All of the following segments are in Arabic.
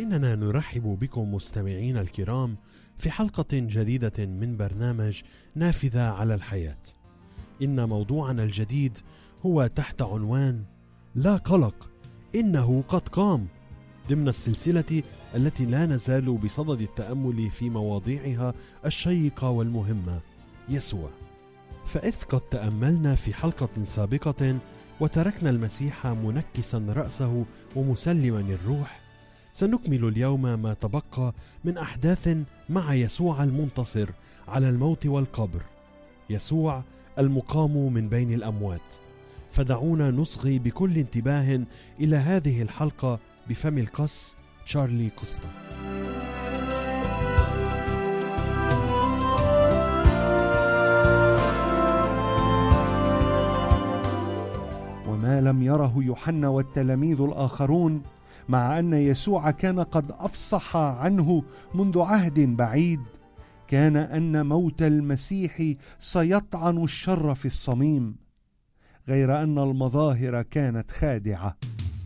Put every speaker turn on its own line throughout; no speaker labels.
إننا نرحب بكم مستمعين الكرام في حلقة جديدة من برنامج نافذة على الحياة. إن موضوعنا الجديد هو تحت عنوان لا قلق إنه قد قام، ضمن السلسلة التي لا نزال بصدد التأمل في مواضيعها الشيقة والمهمة يسوع. فإذ قد تأملنا في حلقة سابقة وتركنا المسيح منكسا رأسه ومسلما الروح، سنكمل اليوم ما تبقى من أحداث مع يسوع المنتصر على الموت والقبر، يسوع المقام من بين الأموات. فدعونا نصغي بكل انتباه إلى هذه الحلقة بفم القس تشارلي كوستا.
وما لم يره يوحنا والتلاميذ الآخرون، مع أن يسوع كان قد أفصح عنه منذ عهد بعيد، كان أن موت المسيح سيطعن الشر في الصميم، غير أن المظاهر كانت خادعة.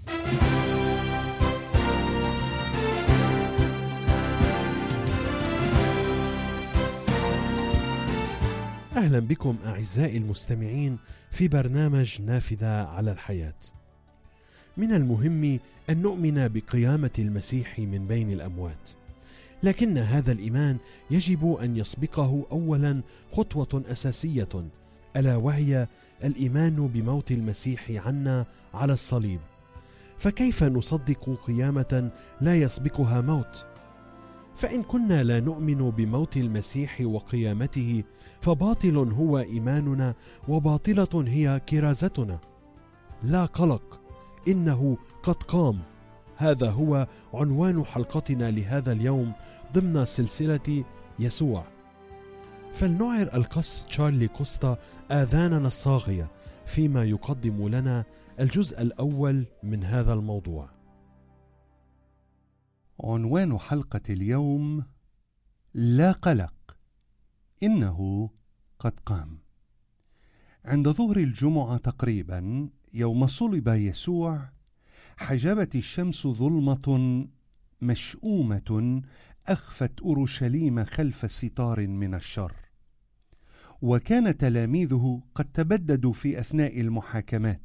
أهلا بكم أعزائي المستمعين في برنامج نافذة على الحياة. من المهم أن نؤمن بقيامة المسيح من بين الأموات، لكن هذا الإيمان يجب أن يسبقه أولا خطوة أساسية، ألا وهي الإيمان بموت المسيح عنا على الصليب. فكيف نصدق قيامة لا يسبقها موت؟ فإن كنا لا نؤمن بموت المسيح وقيامته فباطل هو إيماننا وباطلة هي كرازتنا. لا قلق إنه قد قام، هذا هو عنوان حلقتنا لهذا اليوم ضمن سلسلة يسوع. فلنعر القس تشارلي كوستا آذاننا الصاغية فيما يقدم لنا الجزء الأول من هذا الموضوع.
عنوان حلقة اليوم: لا قلق إنه قد قام. عند ظهر الجمعة تقريبا يوم صلب يسوع، حجبت الشمس ظلمة مشؤومة أخفت أورشليم خلف ستار من الشر، وكان تلاميذه قد تبددوا في أثناء المحاكمات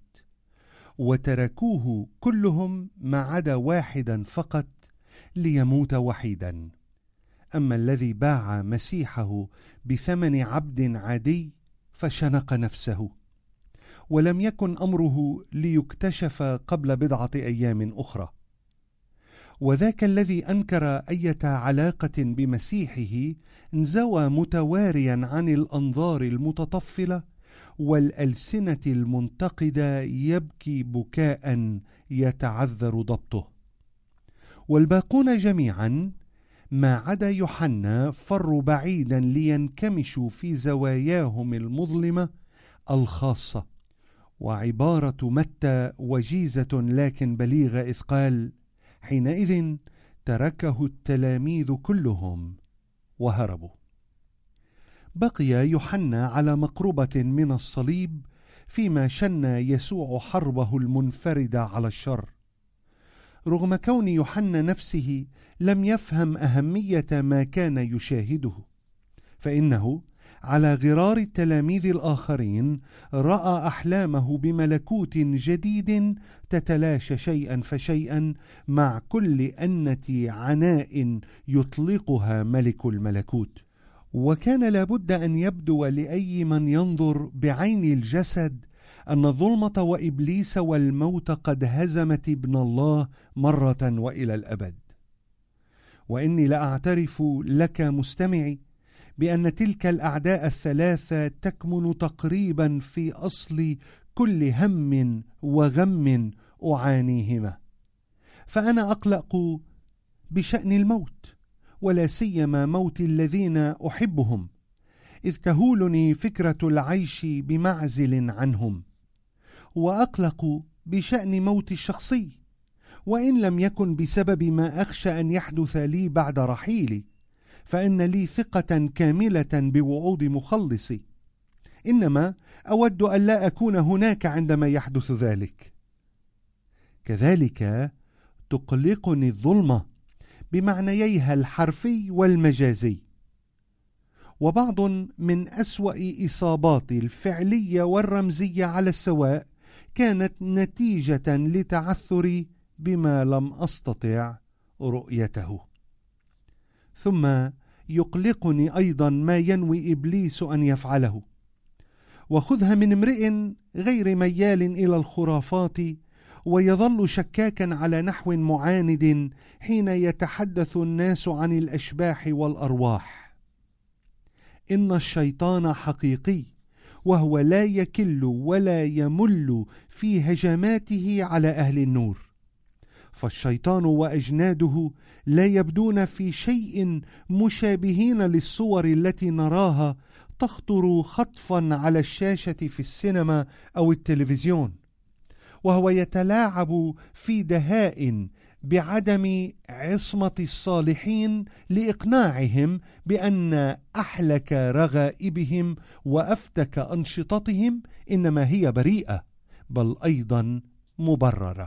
وتركوه كلهم ما عدا واحدا فقط ليموت وحيدا. أما الذي باع مسيحه بثمن عبد عادي فشنق نفسه، ولم يكن أمره ليكتشف قبل بضعة أيام أخرى. وذاك الذي أنكر أية علاقة بمسيحه انزوى متواريا عن الأنظار المتطفلة والألسنة المنتقدة، يبكي بكاء يتعذر ضبطه. والباقون جميعا ما عدا يوحنا فروا بعيدا لينكمشوا في زواياهم المظلمة الخاصة. وعبارة متى وجيزة لكن بليغة، إذ قال: حينئذ تركه التلاميذ كلهم وهربوا. بقي يوحنا على مقربة من الصليب فيما شن يسوع حربه المنفردة على الشر. رغم كون يوحنا نفسه لم يفهم أهمية ما كان يشاهده، فإنه على غرار التلاميذ الآخرين رأى أحلامه بملكوت جديد تتلاشى شيئا فشيئا مع كل أنة عناء يطلقها ملك الملكوت. وكان لابد أن يبدو لأي من ينظر بعين الجسد أن الظلمة وإبليس والموت قد هزمت ابن الله مرة وإلى الأبد. وإني لأعترف لك مستمعي بأن تلك الأعداء الثلاثة تكمن تقريبا في أصل كل هم وغم أعانيهما. فأنا أقلق بشأن الموت، ولا سيما موت الذين أحبهم، إذ تهولني فكرة العيش بمعزل عنهم. وأقلق بشأن موت الشخصي، وإن لم يكن بسبب ما أخشى أن يحدث لي بعد رحيلي، فإن لي ثقة كاملة بوعود مخلصي، إنما أود أن لا أكون هناك عندما يحدث ذلك. كذلك تقلقني الظلمة بمعنييها الحرفي والمجازي. وبعض من أسوأ إصابات الفعلية والرمزية على السواء كانت نتيجة لتعثري بما لم أستطع رؤيته. ثم يقلقني أيضا ما ينوي إبليس أن يفعله، وخذها من امرئ غير ميال إلى الخرافات ويظل شكاكا على نحو معاند حين يتحدث الناس عن الأشباح والأرواح. إن الشيطان حقيقي، وهو لا يكل ولا يمل في هجماته على أهل النور، فالشيطان وأجناده لا يبدون في شيء مشابهين للصور التي نراها تخطر خطفا على الشاشة في السينما أو التلفزيون، وهو يتلاعب في دهاء بعدم عصمة الصالحين لإقناعهم بأن أحلك رغائبهم وأفتك أنشطتهم إنما هي بريئة بل أيضا مبررة.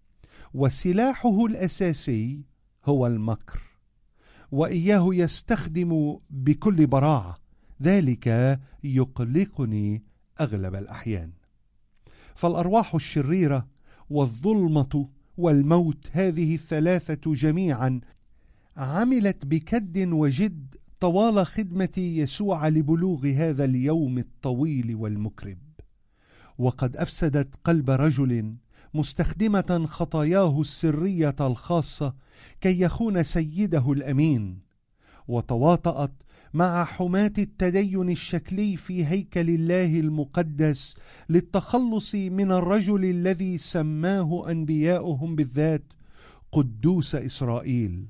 وسلاحه الأساسي هو المكر، وإياه يستخدم بكل براعة. ذلك يقلقني أغلب الأحيان. فالأرواح الشريرة والظلمة والموت، هذه الثلاثة جميعا عملت بكد وجد طوال خدمة يسوع لبلوغ هذا اليوم الطويل والمكرب، وقد أفسدت قلب رجل مستخدمة خطاياه السرية الخاصة كي يخون سيده الأمين، وتواطأت مع حماة التدين الشكلي في هيكل الله المقدس للتخلص من الرجل الذي سماه أنبياؤهم بالذات قدوس إسرائيل.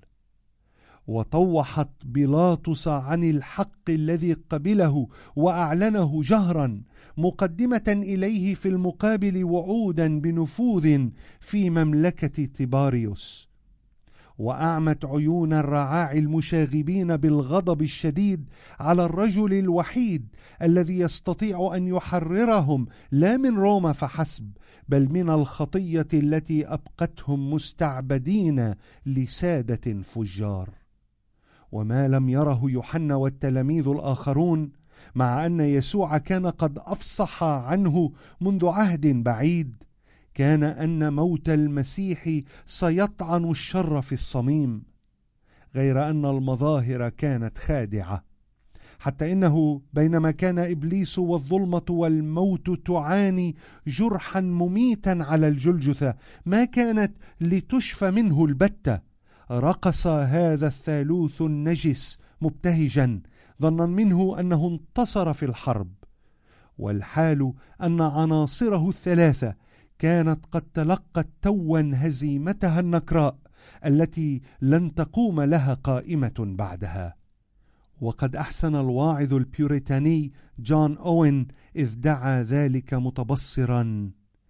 وطوحت بيلاطس عن الحق الذي قبله وأعلنه جهرا، مقدمة إليه في المقابل وعودا بنفوذ في مملكة تيباريوس، وأعمت عيون الرعاع المشاغبين بالغضب الشديد على الرجل الوحيد الذي يستطيع أن يحررهم لا من روما فحسب بل من الخطية التي أبقتهم مستعبدين لسادة فجار. وما لم يره يوحنا والتلاميذ الآخرون، مع أن يسوع كان قد أفصح عنه منذ عهد بعيد، كان أن موت المسيح سيطعن الشر في الصميم، غير أن المظاهر كانت خادعة، حتى إنه بينما كان إبليس والظلمة والموت تعاني جرحا مميتا على الجلجثة ما كانت لتشفى منه البتة، رقص هذا الثالوث النجس مبتهجا ظنا منه أنه انتصر في الحرب، والحال أن عناصره الثلاثة كانت قد تلقت توا هزيمتها النكراء التي لن تقوم لها قائمة بعدها. وقد أحسن الواعظ البيوريتاني جون أوين إذ دعا ذلك متبصرا: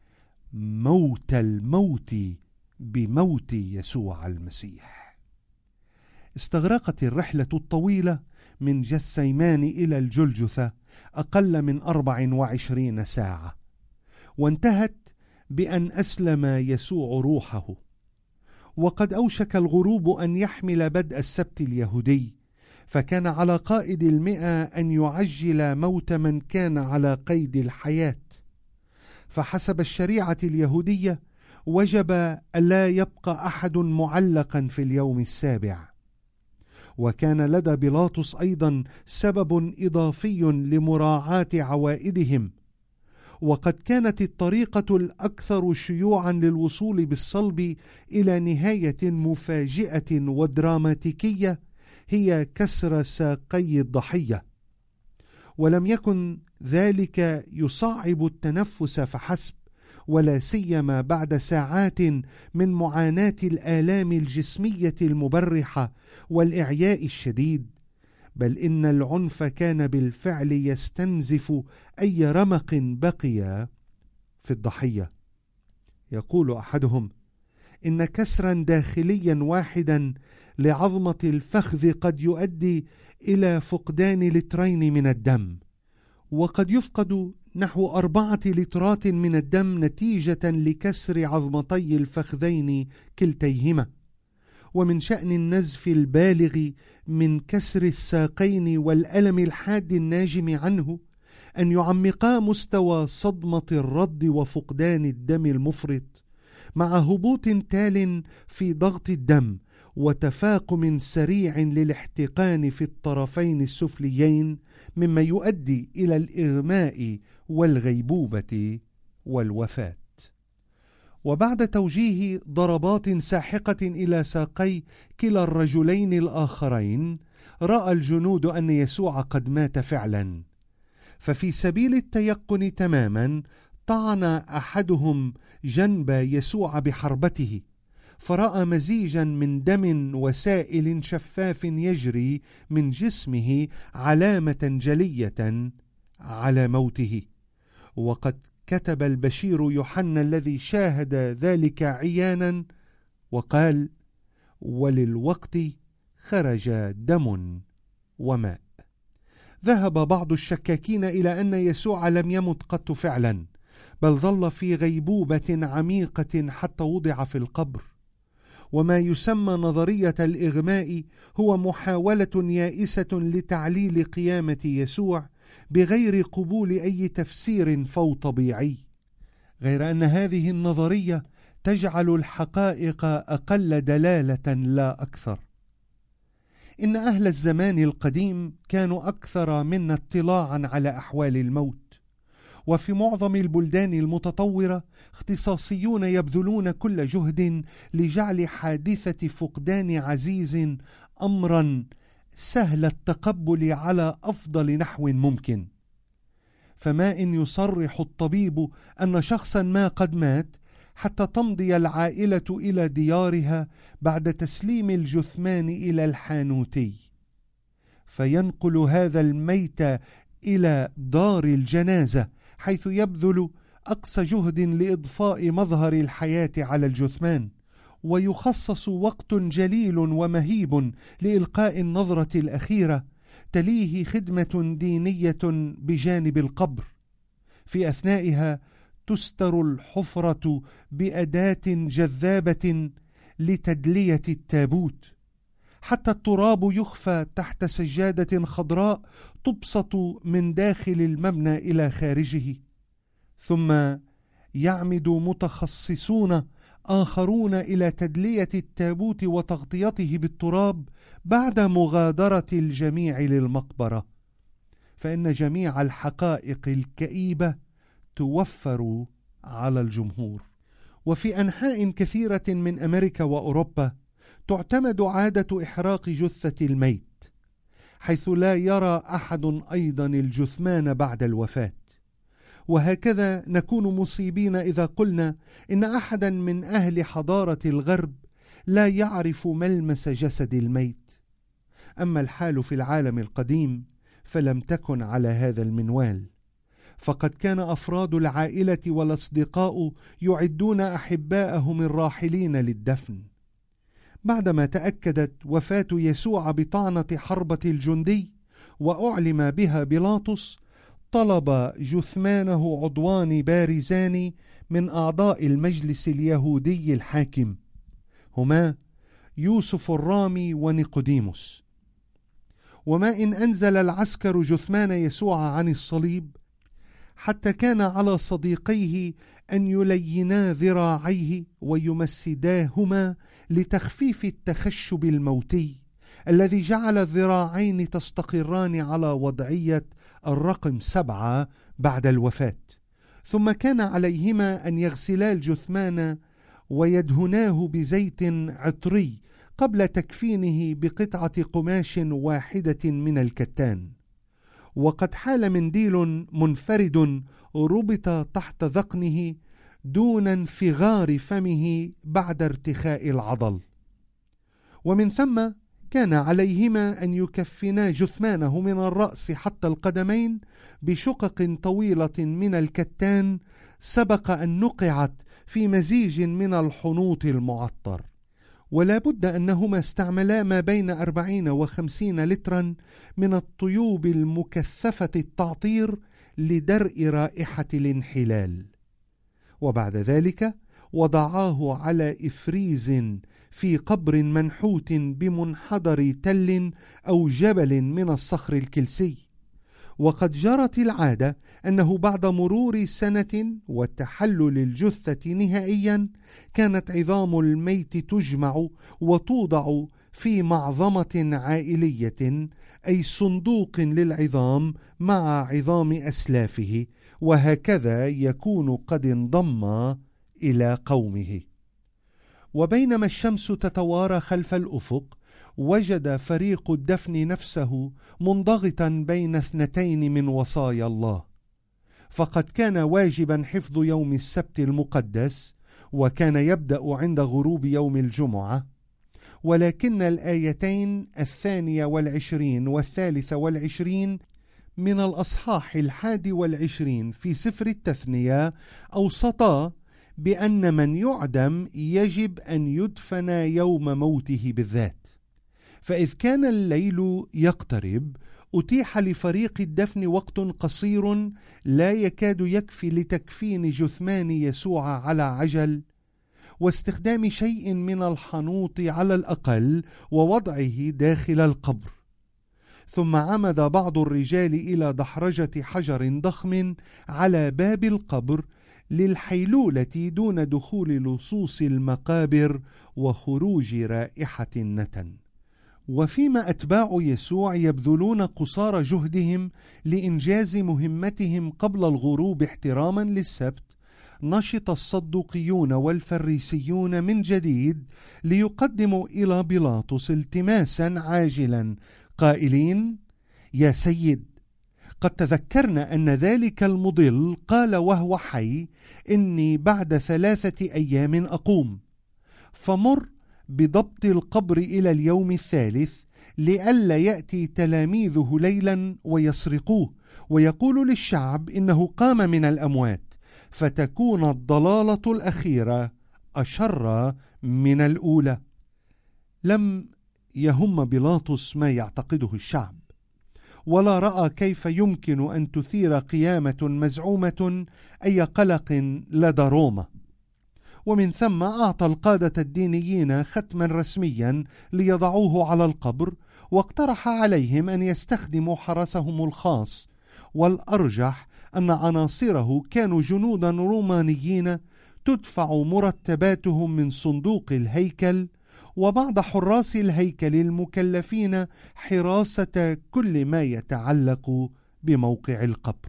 موت الموت بموت يسوع المسيح. استغرقت الرحلة الطويلة من جثيمان إلى الجلجثة أقل من 24 ساعة، وانتهت بأن أسلم يسوع روحه. وقد أوشك الغروب أن يحمل بدء السبت اليهودي، فكان على قائد 100 أن يعجل موت من كان على قيد الحياة، فحسب الشريعة اليهودية وجب ألا يبقى أحد معلقا في اليوم السابع. وكان لدى بيلاطس أيضا سبب إضافي لمراعاة عوائدهم، وقد كانت الطريقة الأكثر شيوعا للوصول بالصلب إلى نهاية مفاجئة ودراماتيكية هي كسر ساقي الضحية، ولم يكن ذلك يصعب التنفس فحسب، ولا سيما بعد ساعات من معاناة الآلام الجسمية المبرحة والإعياء الشديد، بل إن العنف كان بالفعل يستنزف أي رمق بقي في الضحية. يقول أحدهم إن كسرا داخليا واحدا لعظمة الفخذ قد يؤدي إلى فقدان لترين من الدم، وقد يفقد نحو 4 لترات من الدم نتيجة لكسر عظمتي الفخذين كلتيهما. ومن شأن النزف البالغ من كسر الساقين والألم الحاد الناجم عنه أن يعمقا مستوى صدمة الرد وفقدان الدم المفرط، مع هبوط تال في ضغط الدم وتفاقم سريع للاحتقان في الطرفين السفليين، مما يؤدي إلى الإغماء والغيبوبة والوفاة. وبعد توجيه ضربات ساحقة إلى ساقي كلا الرجلين الآخرين، رأى الجنود أن يسوع قد مات فعلا، ففي سبيل التيقن تماما طعن أحدهم جنب يسوع بحربته، فرأى مزيجا من دم وسائل شفاف يجري من جسمه علامة جلية على موته. وقد كتب البشير يوحنا الذي شاهد ذلك عيانا وقال: وللوقت خرج دم وماء. ذهب بعض الشكاكين إلى أن يسوع لم يمت قط فعلا، بل ظل في غيبوبة عميقة حتى وضع في القبر. وما يسمى نظرية الإغماء هو محاولة يائسة لتعليل قيامة يسوع بغير قبول أي تفسير فوطبيعي، غير أن هذه النظرية تجعل الحقائق أقل دلالة لا أكثر. إن أهل الزمان القديم كانوا أكثر منا اطلاعا على أحوال الموت، وفي معظم البلدان المتطورة اختصاصيون يبذلون كل جهد لجعل حادثة فقدان عزيز أمرا سهل التقبل على أفضل نحو ممكن. فما إن يصرح الطبيب أن شخصا ما قد مات حتى تمضي العائلة إلى ديارها بعد تسليم الجثمان إلى الحانوتي، فينقل هذا الميت إلى دار الجنازة، حيث يبذل أقصى جهد لإضفاء مظهر الحياة على الجثمان، ويخصص وقت جليل ومهيب لإلقاء النظرة الأخيرة، تليه خدمة دينية بجانب القبر. في أثنائها تستر الحفرة بأداة جذابة لتدلية التابوت، حتى التراب يخفى تحت سجادة خضراء تبسط من داخل المبنى إلى خارجه. ثم يعمد متخصصون آخرون إلى تدلية التابوت وتغطيته بالتراب بعد مغادرة الجميع للمقبرة، فإن جميع الحقائق الكئيبة توفر على الجمهور. وفي أنحاء كثيرة من أمريكا وأوروبا تعتمد عادة إحراق جثة الميت، حيث لا يرى أحد أيضا الجثمان بعد الوفاة. وهكذا نكون مصيبين إذا قلنا إن أحدا من أهل حضارة الغرب لا يعرف ملمس جسد الميت. أما الحال في العالم القديم فلم تكن على هذا المنوال، فقد كان أفراد العائلة والأصدقاء يعدون أحباءهم الراحلين للدفن. بعدما تأكدت وفاة يسوع بطعنة حربة الجندي وأعلم بها بيلاطس، طلب جثمانه عضوان بارزان من أعضاء المجلس اليهودي الحاكم، هما يوسف الرامي ونيقوديموس. وما إن أنزل العسكر جثمان يسوع عن الصليب، حتى كان على صديقيه أن يلينا ذراعيه ويمسداهما لتخفيف التخشب الموتي الذي جعل الذراعين تستقران على وضعية الرقم 7 بعد الوفاة. ثم كان عليهما أن يغسلا الجثمان ويدهناه بزيت عطري قبل تكفينه بقطعة قماش واحدة من الكتان. وقد حال منديل منفرد ربط تحت ذقنه دون انفجار فمه بعد ارتخاء العضل. ومن ثم كان عليهما أن يكفنا جثمانه من الرأس حتى القدمين بشقق طويلة من الكتان سبق أن نقعت في مزيج من الحنوط المعطر. ولا بد أنهما استعملا ما بين 40 و50 لترا من الطيوب المكثفة التعطير لدرء رائحة الانحلال. وبعد ذلك وضعاه على إفريز في قبر منحوت بمنحدر تل أو جبل من الصخر الكلسي. وقد جرت العادة أنه بعد مرور سنة وتحلل الجثة نهائيا كانت عظام الميت تجمع وتوضع في معظمة عائلية، أي صندوق للعظام مع عظام أسلافه، وهكذا يكون قد انضم إلى قومه. وبينما الشمس تتوارى خلف الأفق، وجد فريق الدفن نفسه منضغطا بين اثنتين من وصايا الله، فقد كان واجبا حفظ يوم السبت المقدس، وكان يبدأ عند غروب يوم الجمعة، ولكن الآيتين 22 و23 من الأصحاح 21 في سفر التثنية أوصتا بأن من يعدم يجب أن يدفن يوم موته بالذات. فإذ كان الليل يقترب، أتيح لفريق الدفن وقت قصير لا يكاد يكفي لتكفين جثمان يسوع على عجل، واستخدام شيء من الحنوط على الأقل ووضعه داخل القبر. ثم عمد بعض الرجال إلى دحرجة حجر ضخم على باب القبر للحيلولة دون دخول لصوص المقابر وخروج رائحة النتن. وفيما أتباع يسوع يبذلون قصارى جهدهم لإنجاز مهمتهم قبل الغروب احتراما للسبت، نشط الصدوقيون والفريسيون من جديد ليقدموا إلى بيلاطس التماسا عاجلا قائلين: يا سيد، قد تذكرنا أن ذلك المضل قال وهو حي: إني بعد 3 أيام أقوم، فمر بضبط القبر إلى اليوم الثالث لئلا يأتي تلاميذه ليلا ويسرقوه ويقول للشعب إنه قام من الأموات، فتكون الضلالة الأخيرة أشر من الأولى. لم يهم بيلاطس ما يعتقده الشعب، ولا رأى كيف يمكن أن تثير قيامة مزعومة أي قلق لدى روما. ومن ثم أعطى القادة الدينيين ختما رسميا ليضعوه على القبر، واقترح عليهم أن يستخدموا حرسهم الخاص، والأرجح أن عناصره كانوا جنودا رومانيين تدفع مرتباتهم من صندوق الهيكل، وبعض حراس الهيكل المكلفين حراسة كل ما يتعلق بموقع القبر.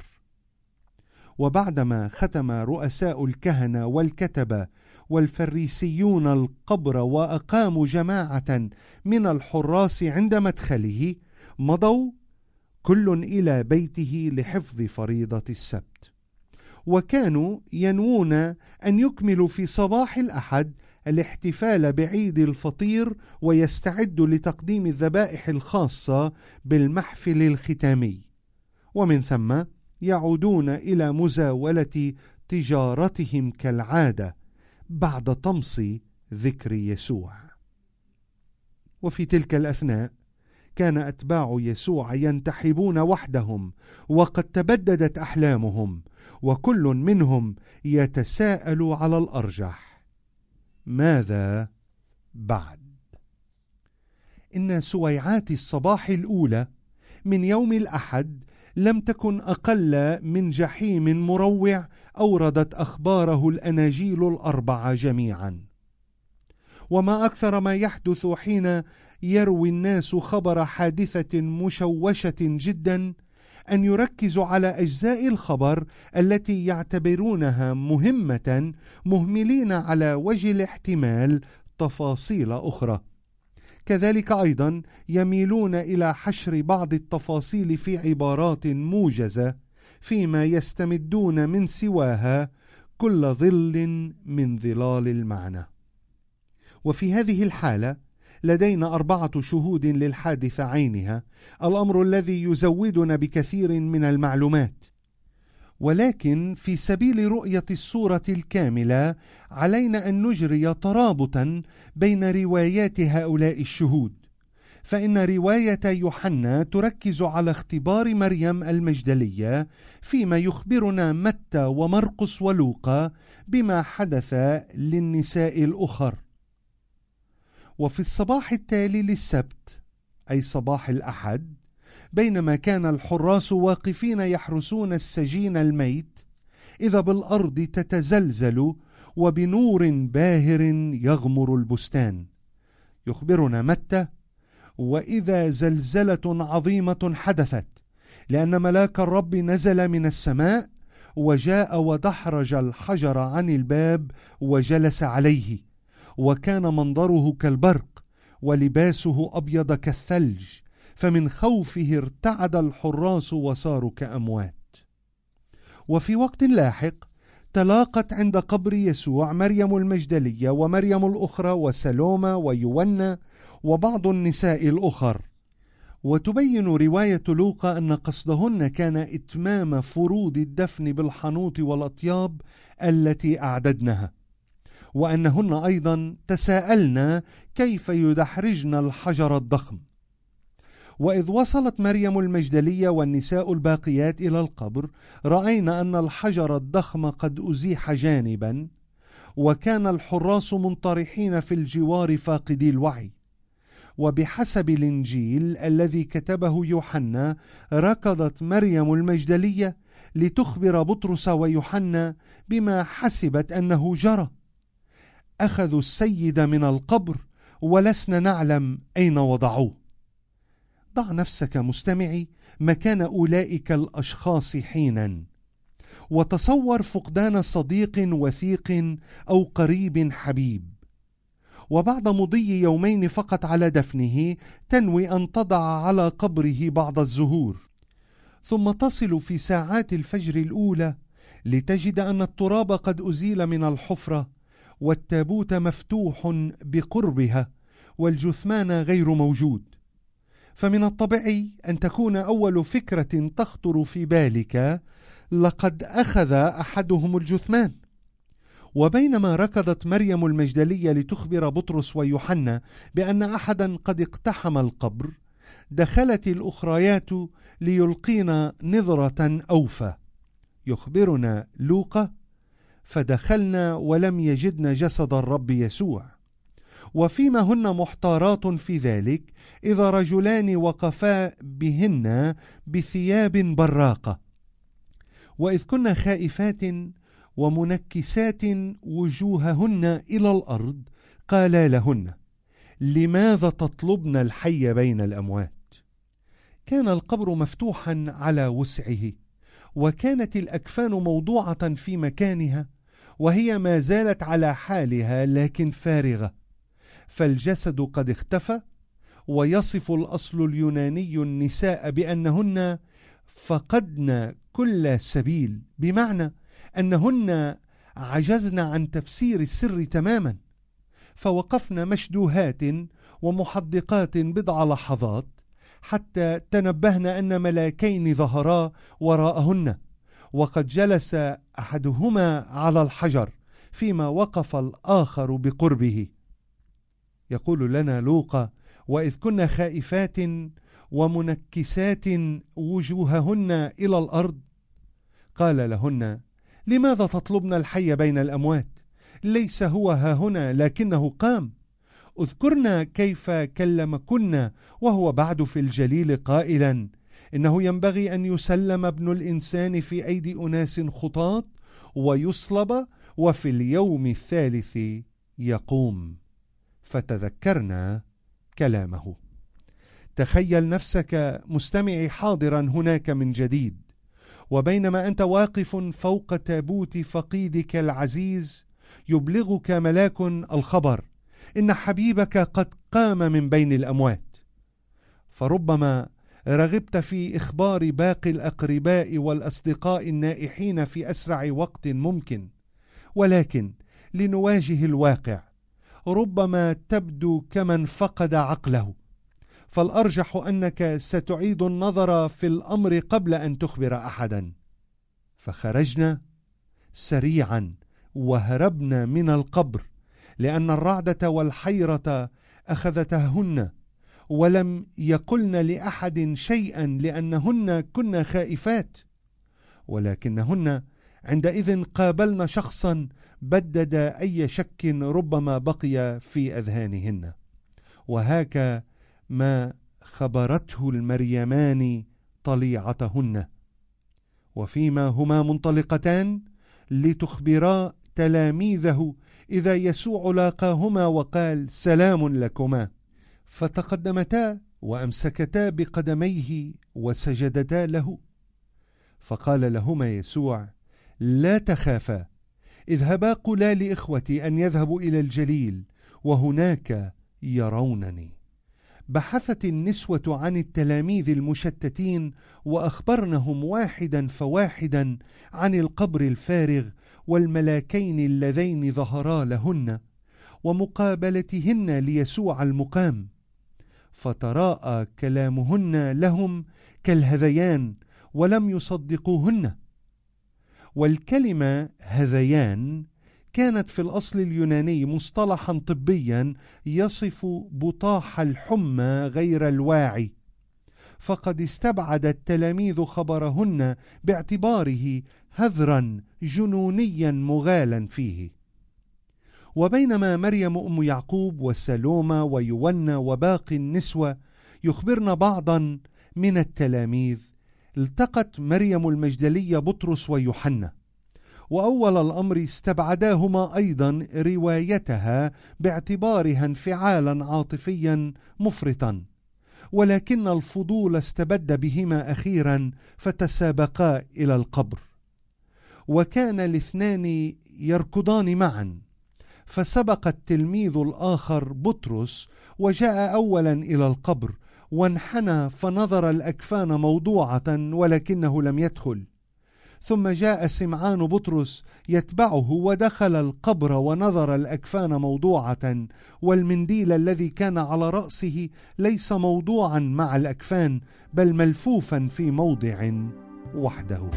وبعدما ختم رؤساء الكهنة والكتبة والفريسيون القبر وأقاموا جماعة من الحراس عند مدخله، مضوا كل إلى بيته لحفظ فريضة السبت. وكانوا ينوون أن يكملوا في صباح الأحد الاحتفال بعيد الفطير ويستعدوا لتقديم الذبائح الخاصة بالمحفل الختامي، ومن ثم يعودون إلى مزاولة تجارتهم كالعادة بعد طمس ذكر يسوع. وفي تلك الأثناء كان أتباع يسوع ينتحبون وحدهم، وقد تبددت أحلامهم، وكل منهم يتساءل على الأرجح: ماذا بعد؟ إن سويعات الصباح الأولى من يوم الأحد لم تكن أقل من جحيم مروع أوردت أخباره الأناجيل ال4 جميعا. وما أكثر ما يحدث حين يروي الناس خبر حادثة مشوشة جدا أن يركزوا على أجزاء الخبر التي يعتبرونها مهمة، مهملين على وجه الاحتمال تفاصيل أخرى. كذلك أيضا يميلون إلى حشر بعض التفاصيل في عبارات موجزة، فيما يستمدون من سواها كل ظل من ظلال المعنى. وفي هذه الحالة لدينا 4 شهود للحادثة عينها، الأمر الذي يزودنا بكثير من المعلومات. ولكن في سبيل رؤية الصورة الكاملة علينا أن نجري ترابطا بين روايات هؤلاء الشهود، فإن رواية يوحنا تركز على اختبار مريم المجدلية، فيما يخبرنا متى ومرقس ولوقا بما حدث للنساء الأخر. وفي الصباح التالي للسبت، أي صباح الأحد، بينما كان الحراس واقفين يحرسون السجين الميت، إذا بالأرض تتزلزل وبنور باهر يغمر البستان. يخبرنا متى: وإذا زلزلة عظيمة حدثت، لأن ملاك الرب نزل من السماء وجاء ودحرج الحجر عن الباب وجلس عليه، وكان منظره كالبرق ولباسه أبيض كالثلج، فمن خوفه ارتعد الحراس وصاروا كأموات. وفي وقت لاحق تلاقت عند قبر يسوع مريم المجدلية ومريم الأخرى وسلومة ويونا وبعض النساء الأخر. وتبين رواية لوقا أن قصدهن كان إتمام فروض الدفن بالحنوط والأطياب التي أعددنها، وأنهن أيضا تساءلن كيف يدحرجن الحجر الضخم. وإذ وصلت مريم المجدلية والنساء الباقيات إلى القبر، رأينا أن الحجر الضخم قد أزيح جانبا، وكان الحراس منطرحين في الجوار فاقدي الوعي. وبحسب الإنجيل الذي كتبه يوحنا، ركضت مريم المجدلية لتخبر بطرس ويوحنا بما حسبت أنه جرى. أخذوا السيد من القبر ولسنا نعلم أين وضعوه. ضع نفسك مستمعي مكان أولئك الأشخاص حينا، وتصور فقدان صديق وثيق أو قريب حبيب، وبعد مضي يومين فقط على دفنه تنوي أن تضع على قبره بعض الزهور، ثم تصل في ساعات الفجر الأولى لتجد أن التراب قد أزيل من الحفرة، والتابوت مفتوح بقربها، والجثمان غير موجود. فمن الطبيعي أن تكون أول فكرة تخطر في بالك: لقد أخذ أحدهم الجثمان. وبينما ركضت مريم المجدلية لتخبر بطرس ويوحنا بأن أحدا قد اقتحم القبر، دخلت الأخريات ليلقين نظرة أوفى. يخبرنا لوقا: فدخلنا ولم يجدن جسد الرب يسوع. وفيما هن محتارات في ذلك، إذا رجلان وقفا بهن بثياب براقة، وإذ كنا خائفات ومنكسات وجوههن إلى الأرض، قالا لهن: لماذا تطلبن الحي بين الأموات؟ كان القبر مفتوحا على وسعه، وكانت الأكفان موضوعة في مكانها، وهي ما زالت على حالها لكن فارغة، فالجسد قد اختفى. ويصف الأصل اليوناني النساء بأنهن فقدن كل سبيل، بمعنى أنهن عجزن عن تفسير السر تماما، فوقفن مشدوهات ومحدقات بضع لحظات حتى تنبهن أن ملاكين ظهرا وراءهن، وقد جلس أحدهما على الحجر فيما وقف الآخر بقربه. يقول لنا لوقا: وإذ كنا خائفات ومنكسات وجوههن إلى الأرض، قال لهن: لماذا تطلبن الحي بين الأموات؟ ليس هو هاهنا لكنه قام. اذكرنا كيف كلمكن وهو بعد في الجليل قائلا: إنه ينبغي أن يسلم ابن الإنسان في أيدي أناس خطاة ويصلب وفي اليوم الثالث يقوم. فتذكرنا كلامه. تخيل نفسك مستمعي حاضرا هناك من جديد، وبينما أنت واقف فوق تابوت فقيدك العزيز يبلغك ملاك الخبر: إن حبيبك قد قام من بين الأموات. فربما رغبت في إخبار باقي الأقرباء والأصدقاء النائحين في أسرع وقت ممكن، ولكن لنواجه الواقع، ربما تبدو كمن فقد عقله، فالأرجح أنك ستعيد النظر في الأمر قبل أن تخبر أحدا. فخرجنا سريعا وهربنا من القبر، لأن الرعدة والحيرة أخذتهن، ولم يقلن لأحد شيئا لأنهن كن خائفات، ولكنهن عندئذ قابلن شخصا بدد أي شك ربما بقي في أذهانهن. وهاك ما خبرته المريمان طليعتهن. وفيما هما منطلقتان لتخبرا تلاميذه إذا يسوع لاقاهما وقال: سلام لكما. فتقدمتا وأمسكتا بقدميه وسجدتا له. فقال لهما يسوع: لا تخافا، اذهبا قولا لإخوتي أن يذهبوا إلى الجليل وهناك يرونني. بحثت النسوة عن التلاميذ المشتتين وأخبرنهم واحدا فواحدا عن القبر الفارغ والملاكين اللذين ظهرا لهن ومقابلتهن ليسوع المقام، فتراءى كلامهن لهم كالهذيان ولم يصدقوهن. والكلمة هذيان كانت في الأصل اليوناني مصطلحا طبيا يصف بطاح الحمى غير الواعي، فقد استبعد التلاميذ خبرهن باعتباره هذرا جنونيا مغالا فيه. وبينما مريم أم يعقوب وسلومة ويونا وباقي النسوة يخبرن بعضا من التلاميذ، التقت مريم المجدلية بطرس ويوحنا، وأول الأمر استبعداهما أيضا روايتها باعتبارها انفعالا عاطفيا مفرطا، ولكن الفضول استبد بهما أخيرا فتسابقا إلى القبر. وكان الاثنان يركضان معا، فسبق التلميذ الآخر بطرس وجاء أولا إلى القبر وانحنى فنظر الأكفان موضوعة ولكنه لم يدخل. ثم جاء سمعان بطرس يتبعه ودخل القبر ونظر الأكفان موضوعة، والمنديل الذي كان على رأسه ليس موضوعا مع الأكفان بل ملفوفا في موضع وحده.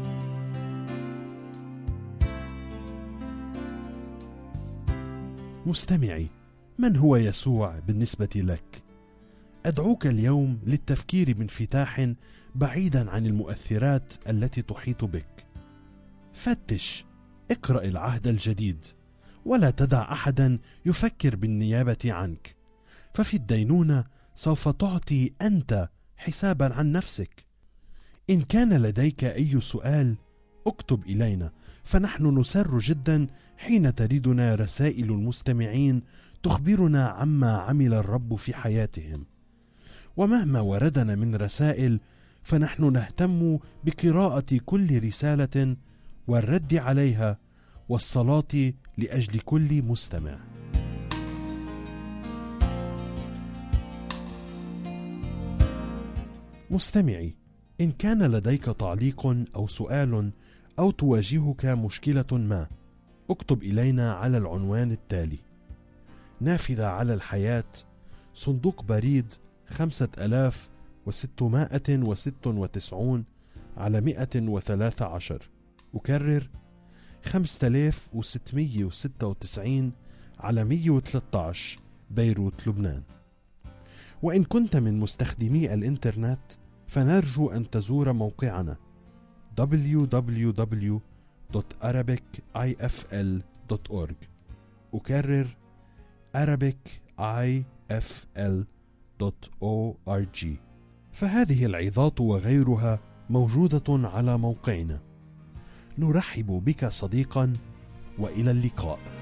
مستمعي، من هو يسوع بالنسبة لك؟ أدعوك اليوم للتفكير بانفتاح بعيدا عن المؤثرات التي تحيط بك. فتش، اقرأ العهد الجديد، ولا تدع أحدا يفكر بالنيابة عنك، ففي الدينونة سوف تعطي أنت حسابا عن نفسك. إن كان لديك أي سؤال اكتب إلينا، فنحن نسر جدا حين تريدنا رسائل المستمعين تخبرنا عما عمل الرب في حياتهم. ومهما وردنا من رسائل فنحن نهتم بقراءة كل رسالة والرد عليها والصلاة لأجل كل مستمع. مستمعي، إن كان لديك تعليق أو سؤال أو تواجهك مشكلة ما، اكتب إلينا على العنوان التالي: نافذة على الحياة، صندوق بريد 5696 على 113. أكرر: 5696 على 113، بيروت، لبنان. وإن كنت من مستخدمي الإنترنت فنرجو أن تزور موقعنا www.arabicifl.org. أكرر: arabicifl.org. فهذه العظات وغيرها موجودة على موقعنا. نرحب بك صديقا، وإلى اللقاء.